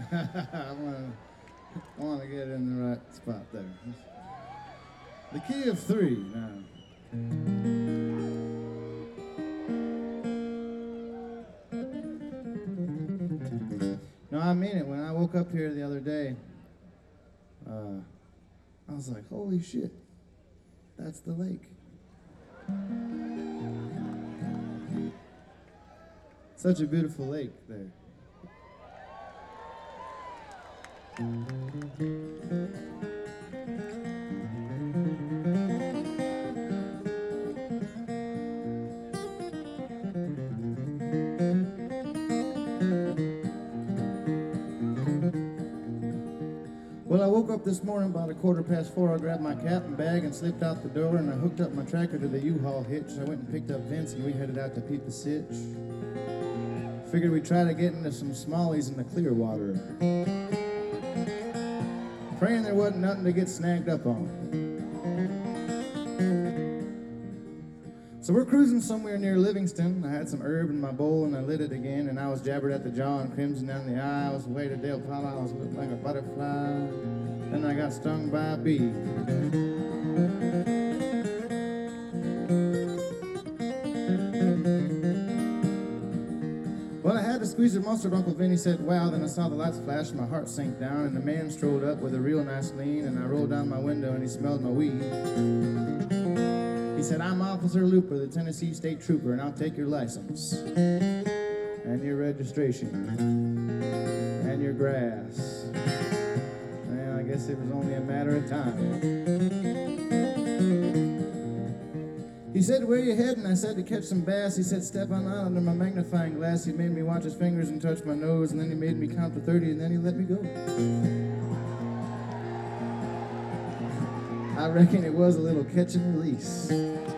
I want to get in the right spot there. The key of 3 now. No, I mean it. When I woke up here the other day, I was like, holy shit, that's the lake. Such a beautiful lake there. Well, I woke up this morning about 4:15. I grabbed my cap and bag and slipped out the door, and I hooked up my tractor to the U-Haul hitch. I went and picked up Vince, and we headed out to Pete the Sitch. Figured we'd try to get into some smallies in the Clearwater. Praying there wasn't nothing to get snagged up on. So we're cruising somewhere near Livingston. I had some herb in my bowl and I lit it again, and I was jabbered at the jaw and crimson down the eye. I was way to Del Palo, I was looking like a butterfly. Then I got stung by a bee. Well, I had to squeeze the mustard. Uncle Vinny said, wow. Then I saw the lights flash, my heart sank down, and the man strolled up with a real nice lean, and I rolled down my window and he smelled my weed. He said, I'm Officer Looper, the Tennessee State Trooper, and I'll take your license and your registration and your grass. And I guess it was only a matter of time. He said, where you heading? I said, to catch some bass. He said, step on out under my magnifying glass. He made me watch his fingers and touch my nose, and then he made me count to 30, and then he let me go. I reckon it was a little catch and release.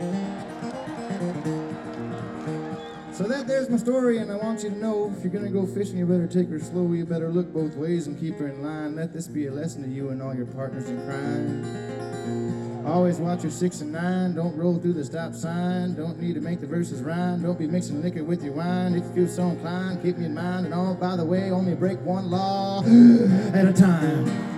So there's my story, and I want you to know, if you're gonna go fishing, you better take her slow. You better look both ways and keep her in line. Let this be a lesson to you and all your partners in crime. Always watch your 6 and 9. Don't roll through the stop sign. Don't need to make the verses rhyme. Don't be mixing liquor with your wine. If you feel so inclined, keep me in mind. And all, by the way, only break one law at a time.